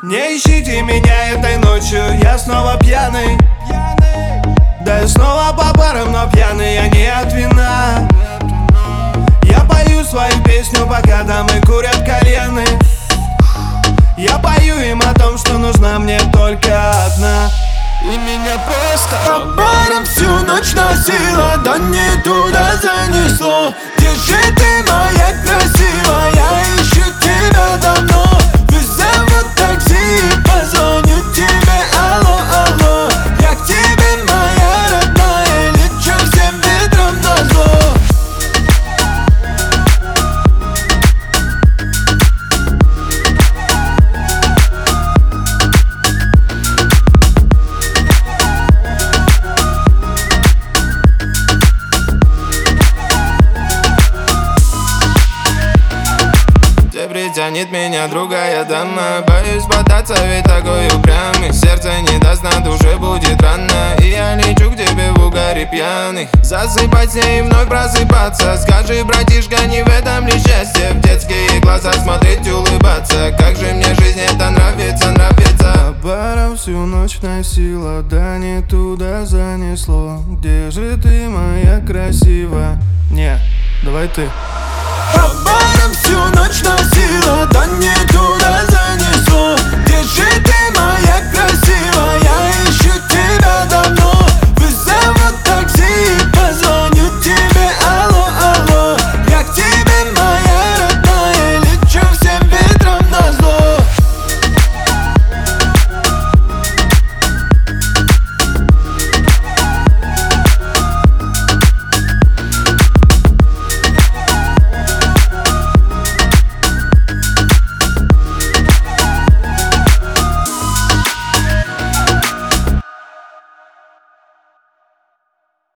Не ищите меня этой ночью, я снова пьяный. Да я снова по барам, но пьяный я не от вина. Я пою свою песню, пока дамы курят кальяны. Я пою им о том, что нужна мне только одна. И меня просто по барам всю ночь носила, да не туда занесло. Где же ты, моя красивая, я ищу тебя давно. Вызову такси и позвоню тебе, алло, алло. Я к тебе, моя родная, лечу всем ветром назло. Притянет меня другая дама. Боюсь бодаться, ведь такой упрямый. Сердце не даст, на душе будет рано. И я лечу к тебе в угаре пьяный. Засыпать с ней и вновь просыпаться. Скажи, братишка, не в этом ли счастье? В детские глаза смотреть, улыбаться. Как же мне жизнь это нравится, нравится. по барам всю ночь носила, да не туда занесло. Где же ты, моя красивая? Не, давай ты. По барам всю ночь носила, да не туда занесло. Где же ты?